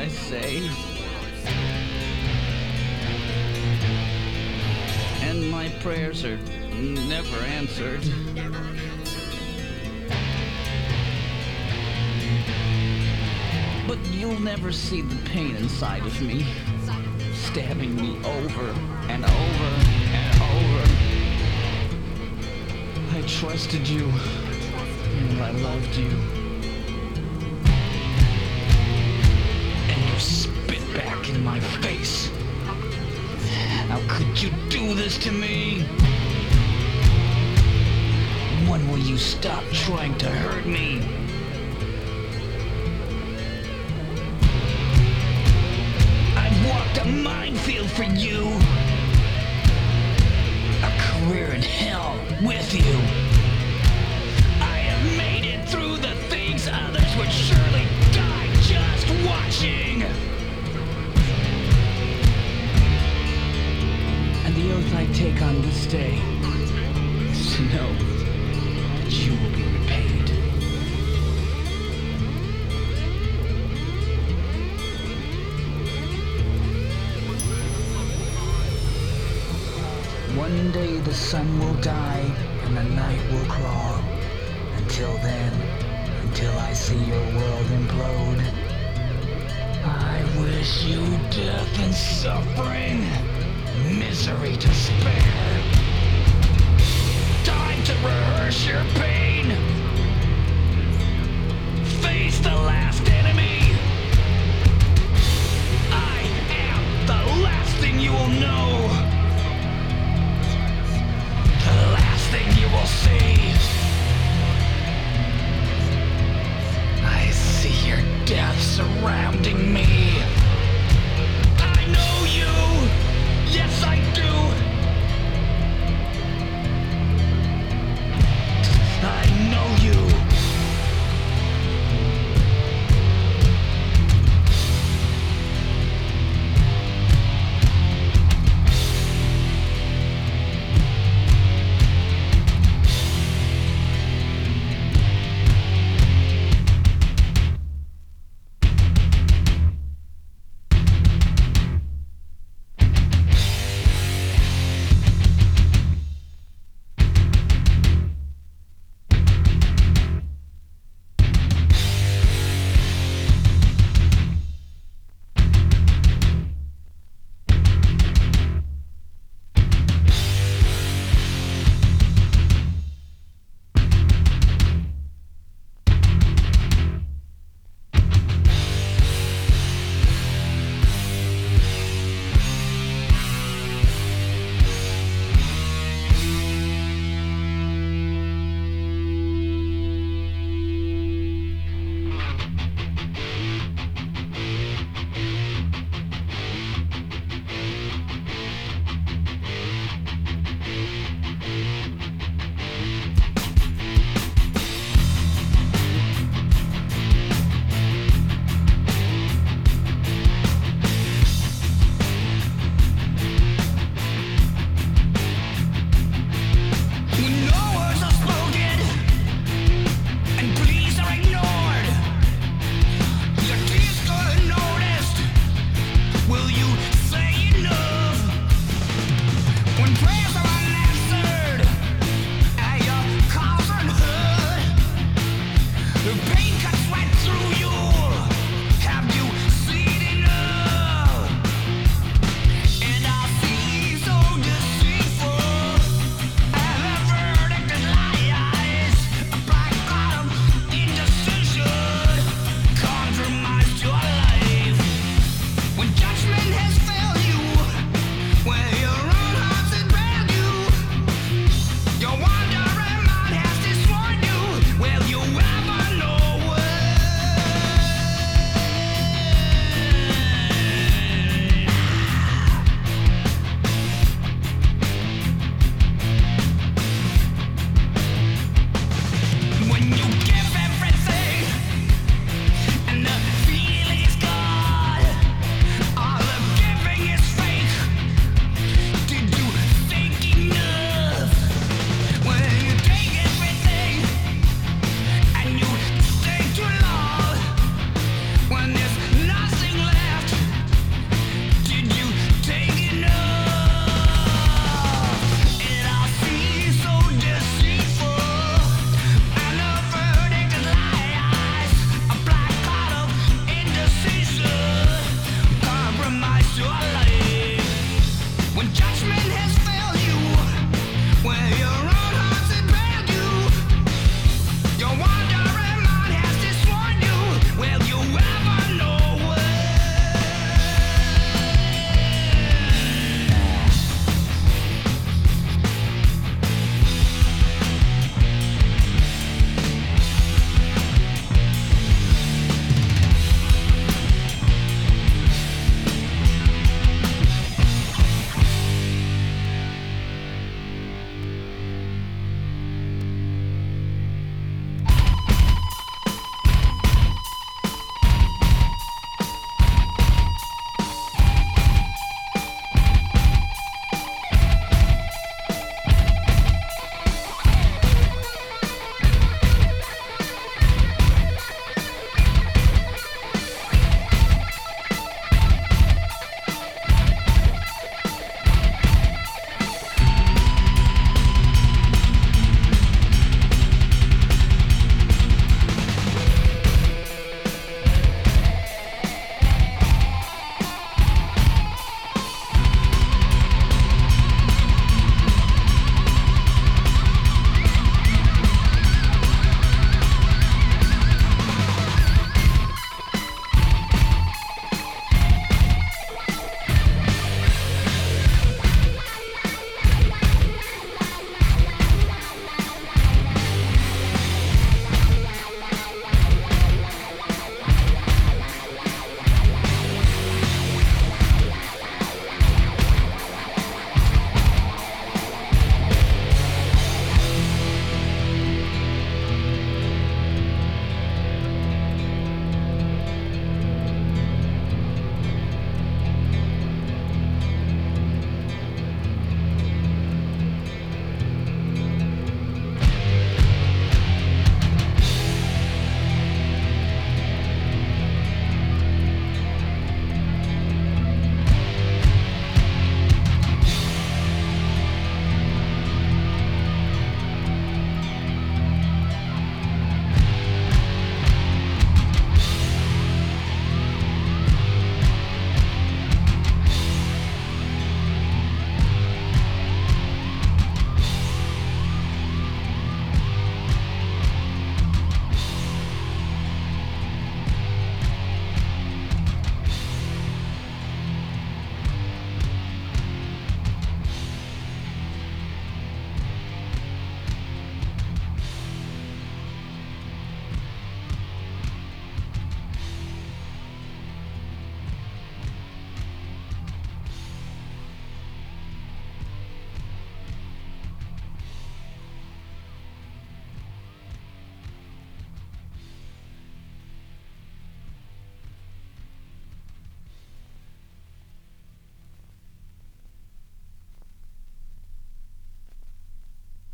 I say. And my prayers are never answered. But you'll never see the pain inside of me, stabbing me over and over and over. I trusted you, and I loved you. And you spit back in my face. How could you do this to me? When will you stop trying to hurt me? I've walked a minefield for you. A career in hell with you. I have made it through the things others would surely die just watching. And the oath I take on this day is to know that you will be repaid. One day the sun will die and the night will crawl. Until then, until I see your world implode, I wish you death and suffering, misery to spare. Time to rehearse your pain. Face the last enemy. I am the last thing you will know.